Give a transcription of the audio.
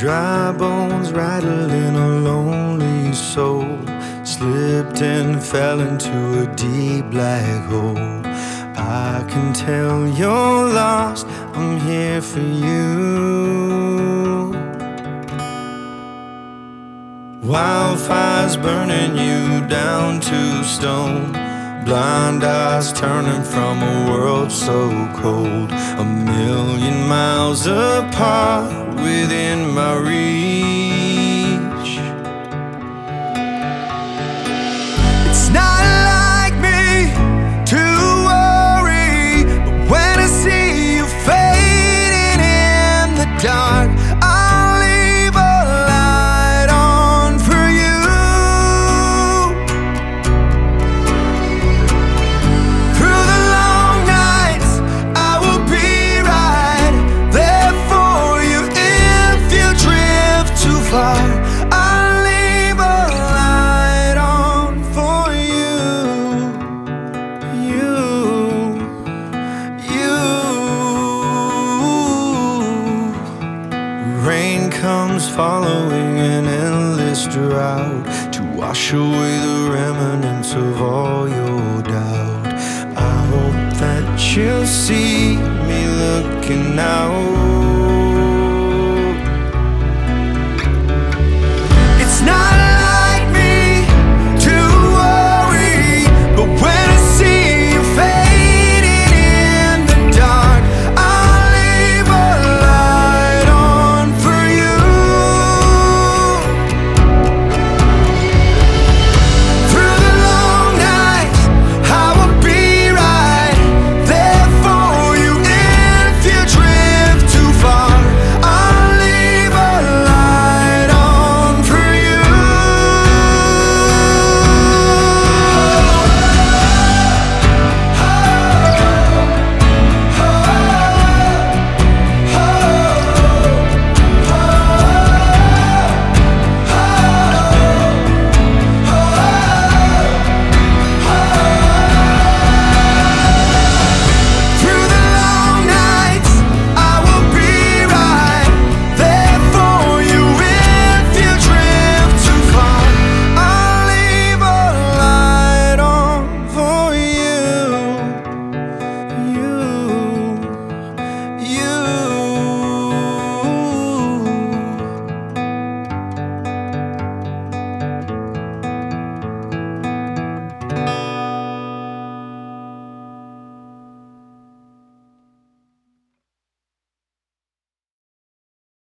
Dry bones rattling a lonely soul, slipped and fell into a deep black hole. I can tell you're lost, I'm here for you. Wildfires burning you down to stone, blind eyes turning from a world so cold. A million miles apart within my reach. It's not like me to worry, but when I see you fading in the dark, I'll leave a light on for you. Through the long nights, I will be right there for you. If you drift too far, I'll leave a light on for you. Rain comes following an endless drought to wash away the remnants of all your doubt. I hope that you'll see me looking out.